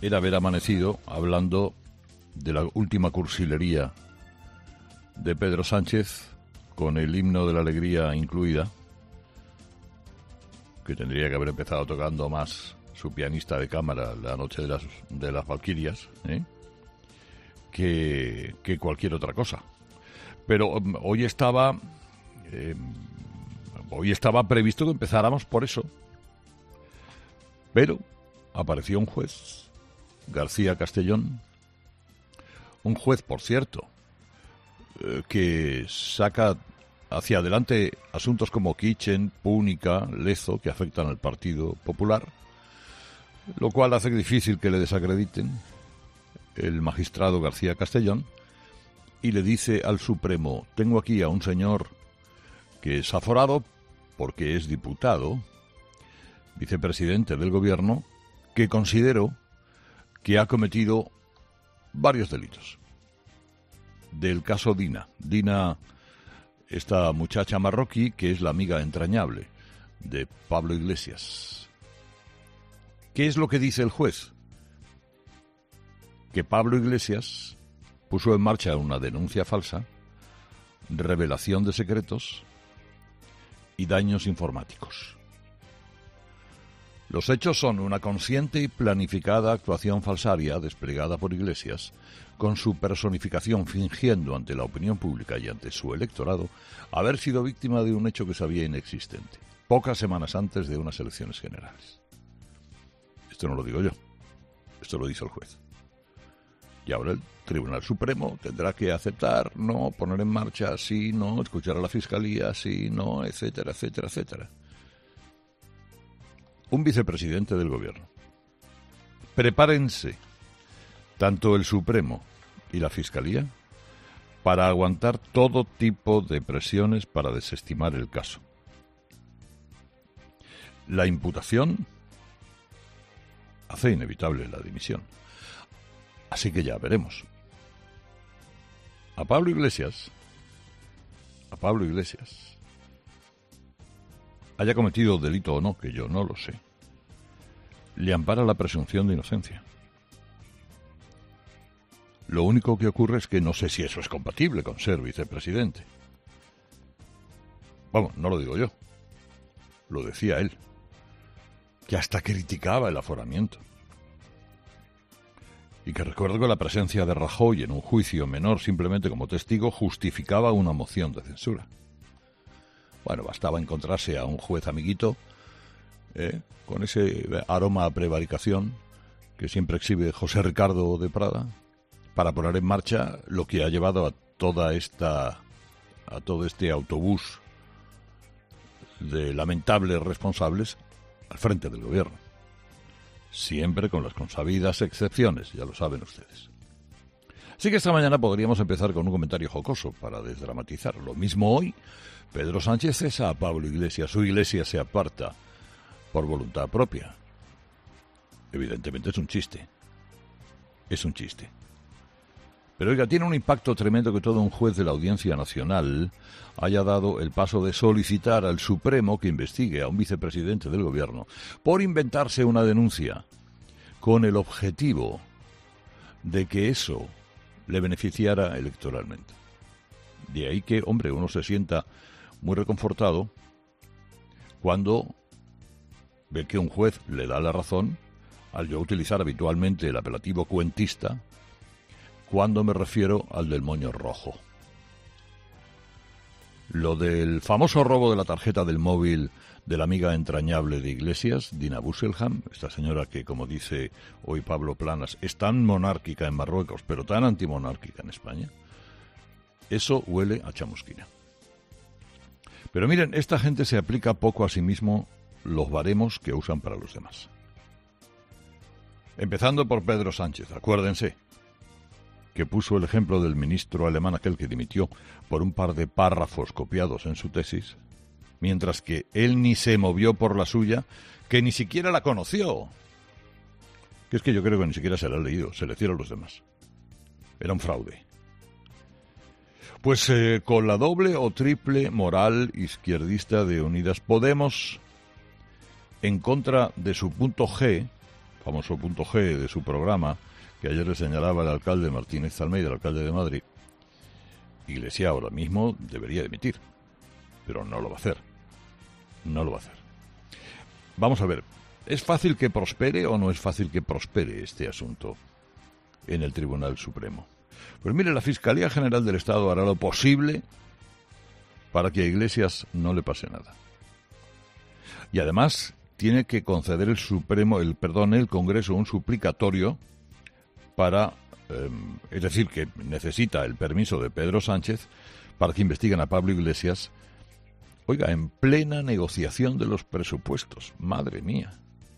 era haber amanecido hablando de la última cursilería de Pedro Sánchez, con el himno de la alegría incluida, que tendría que haber empezado tocando más su pianista de cámara la noche de las Valquirias, que cualquier otra cosa. Pero hoy estaba previsto que empezáramos por eso. Pero apareció un juez, García Castellón, un juez, por cierto, que saca hacia adelante asuntos como Kitchen, Púnica, Lezo, que afectan al Partido Popular, lo cual hace difícil que le desacrediten el magistrado García Castellón, y le dice al Supremo: tengo aquí a un señor que es aforado porque es diputado, vicepresidente del gobierno, que considero que ha cometido varios delitos. Del caso Dina, esta muchacha marroquí que es la amiga entrañable de Pablo Iglesias. ¿Qué es lo que dice el juez? Que Pablo Iglesias puso en marcha una denuncia falsa, revelación de secretos y daños informáticos. Los hechos son una consciente y planificada actuación falsaria desplegada por Iglesias, con su personificación fingiendo ante la opinión pública y ante su electorado haber sido víctima de un hecho que sabía inexistente, pocas semanas antes de unas elecciones generales. Esto no lo digo yo, esto lo dice el juez. Y ahora el Tribunal Supremo tendrá que aceptar, no, poner en marcha, sí, no, escuchar a la Fiscalía, sí, no, etcétera, etcétera, etcétera. Un vicepresidente del gobierno. Prepárense, tanto el Supremo y la Fiscalía, para aguantar todo tipo de presiones para desestimar el caso. La imputación hace inevitable la dimisión. Así que ya veremos. A Pablo Iglesias, haya cometido delito o no, que yo no lo sé, le ampara la presunción de inocencia. Lo único que ocurre es que no sé si eso es compatible con ser vicepresidente. Vamos, no lo digo yo, lo decía él, que hasta criticaba el aforamiento. Y que recuerdo que la presencia de Rajoy en un juicio menor simplemente como testigo justificaba una moción de censura. Bueno, bastaba encontrarse a un juez amiguito con ese aroma a prevaricación que siempre exhibe José Ricardo de Prada para poner en marcha lo que ha llevado a todo este autobús de lamentables responsables al frente del gobierno. Siempre con las consabidas excepciones, ya lo saben ustedes. Así que esta mañana podríamos empezar con un comentario jocoso para desdramatizar. Lo mismo hoy, Pedro Sánchez cesa a Pablo Iglesias, su Iglesia se aparta por voluntad propia. Evidentemente es un chiste. Es un chiste. Pero oiga, tiene un impacto tremendo que todo un juez de la Audiencia Nacional haya dado el paso de solicitar al Supremo que investigue a un vicepresidente del gobierno por inventarse una denuncia con el objetivo de que eso le beneficiara electoralmente. De ahí que, hombre, uno se sienta muy reconfortado cuando ve que un juez le da la razón al yo utilizar habitualmente el apelativo cuentista cuando me refiero al del moño rojo. Lo del famoso robo de la tarjeta del móvil de la amiga entrañable de Iglesias, Dina Busselham, esta señora que, como dice hoy Pablo Planas, es tan monárquica en Marruecos, pero tan antimonárquica en España, eso huele a chamusquina. Pero miren, esta gente se aplica poco a sí mismo los baremos que usan para los demás. Empezando por Pedro Sánchez, acuérdense, que puso el ejemplo del ministro alemán aquel que dimitió por un par de párrafos copiados en su tesis, mientras que él ni se movió por la suya, que ni siquiera la conoció. Que es que yo creo que ni siquiera se la ha leído, se le hicieron los demás. Era un fraude. Pues con la doble o triple moral izquierdista de Unidas Podemos, en contra de su punto G, famoso punto G de su programa, que ayer le señalaba el alcalde Martínez Almeida, el alcalde de Madrid, Iglesias ahora mismo debería dimitir, pero no lo va a hacer. No lo va a hacer. Vamos a ver, ¿es fácil que prospere o no es fácil que prospere este asunto en el Tribunal Supremo? Pues mire, la Fiscalía General del Estado hará lo posible para que a Iglesias no le pase nada. Y además tiene que conceder el Congreso un suplicatorio para, es decir, que necesita el permiso de Pedro Sánchez para que investiguen a Pablo Iglesias, oiga, en plena negociación de los presupuestos. Madre mía.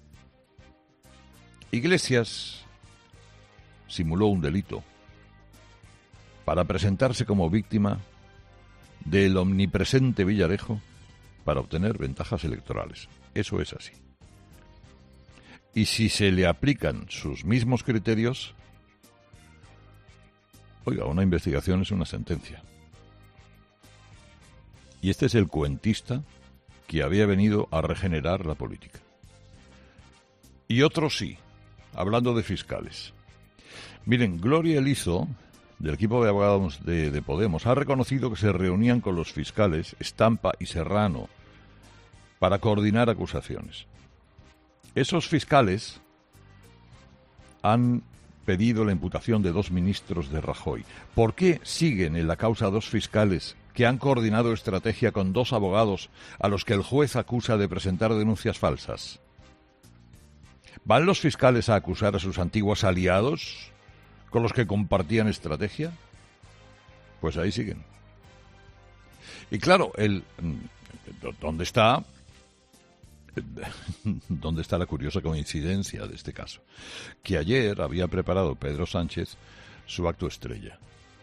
Iglesias simuló un delito para presentarse como víctima del omnipresente Villarejo para obtener ventajas electorales. Eso es así. Y si se le aplican sus mismos criterios, oiga, una investigación es una sentencia. Y este es el cuentista que había venido a regenerar la política. Y otro sí, hablando de fiscales. Miren, Gloria Elizo, del equipo de abogados de Podemos, ha reconocido que se reunían con los fiscales Estampa y Serrano para coordinar acusaciones. Esos fiscales han pedido la imputación de 2 ministros de Rajoy. ¿Por qué siguen en la causa 2 fiscales que han coordinado estrategia con 2 abogados a los que el juez acusa de presentar denuncias falsas? ¿Van los fiscales a acusar a sus antiguos aliados con los que compartían estrategia? Pues ahí siguen. Y claro, ¿dónde está la curiosa coincidencia de este caso? Que ayer había preparado Pedro Sánchez su acto estrella.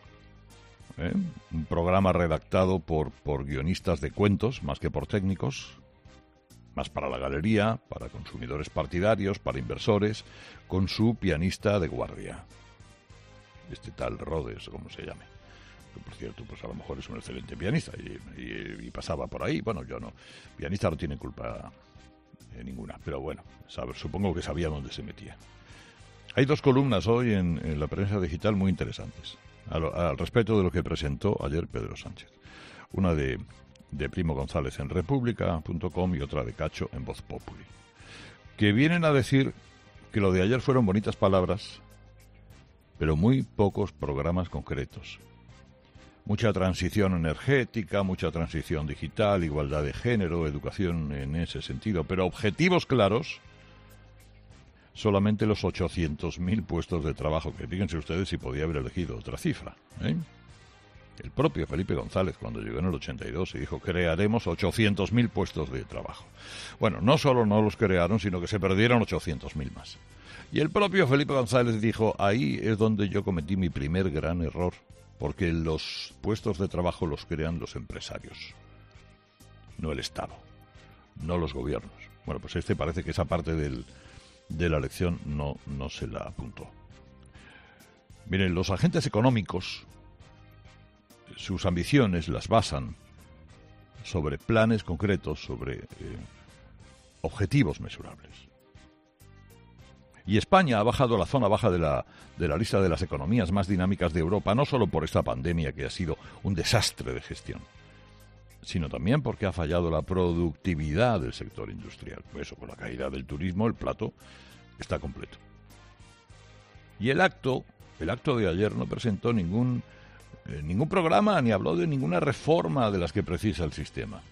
Un programa redactado por guionistas de cuentos, más que por técnicos, más para la galería, para consumidores partidarios, para inversores, con su pianista de guardia. Este tal Rhodes, como se llame. Que, por cierto, pues a lo mejor es un excelente pianista y pasaba por ahí. Bueno, yo no. Pianista no tiene culpa ninguna, pero bueno, supongo que sabía dónde se metía. Hay 2 columnas hoy en la prensa digital muy interesantes al respecto de lo que presentó ayer Pedro Sánchez. Una de Primo González en República.com y otra de Cacho en Voz Populi, que vienen a decir que lo de ayer fueron bonitas palabras, pero muy pocos programas concretos. Mucha transición energética, mucha transición digital, igualdad de género, educación en ese sentido, pero objetivos claros, solamente los 800.000 puestos de trabajo, que fíjense ustedes si podía haber elegido otra cifra. El propio Felipe González, cuando llegó en el 82, se dijo, crearemos 800.000 puestos de trabajo. Bueno, no solo no los crearon, sino que se perdieron 800.000 más. Y el propio Felipe González dijo, ahí es donde yo cometí mi primer gran error, porque los puestos de trabajo los crean los empresarios, no el Estado, no los gobiernos. Bueno, pues parece que esa parte de la lección no se la apuntó. Miren, los agentes económicos, sus ambiciones las basan sobre planes concretos, sobre objetivos mesurables. Y España ha bajado a la zona baja de la lista de las economías más dinámicas de Europa, no solo por esta pandemia que ha sido un desastre de gestión, sino también porque ha fallado la productividad del sector industrial. Por eso, con la caída del turismo, el plato está completo. Y el acto de ayer no presentó ningún programa ni habló de ninguna reforma de las que precisa el sistema.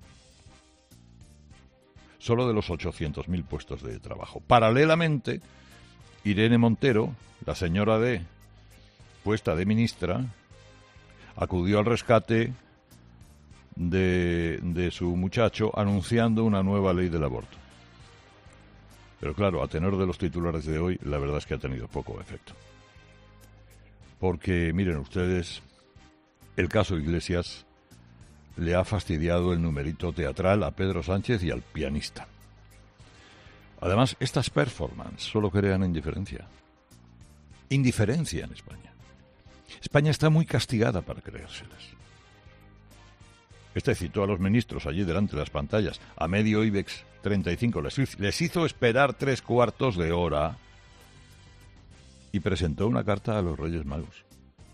Solo de los 800.000 puestos de trabajo. Paralelamente, Irene Montero, la señora puesta de ministra, acudió al rescate de su muchacho anunciando una nueva ley del aborto. Pero claro, a tenor de los titulares de hoy, la verdad es que ha tenido poco efecto. Porque, miren ustedes, el caso Iglesias le ha fastidiado el numerito teatral a Pedro Sánchez y al pianista. Además, estas performances solo crean indiferencia. Indiferencia en España. España está muy castigada para creérselas. Este citó a los ministros allí delante de las pantallas, a medio IBEX 35, les hizo esperar 3/4 de hora y presentó una carta a los Reyes Magos.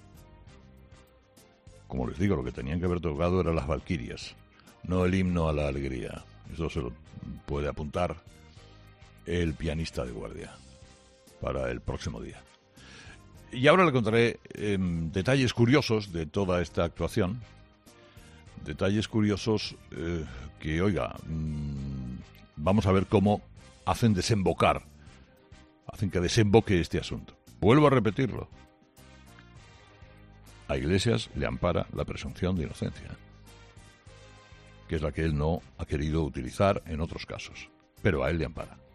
Como les digo, lo que tenían que haber tocado eran las Valquirias, no el himno a la alegría. Eso se lo puede apuntar el pianista de guardia para el próximo día. Y ahora le contaré detalles curiosos de toda esta actuación. Detalles curiosos que, oiga, vamos a ver cómo hacen que desemboque este asunto. Vuelvo a repetirlo. A Iglesias le ampara la presunción de inocencia, que es la que él no ha querido utilizar en otros casos, pero a él le ampara.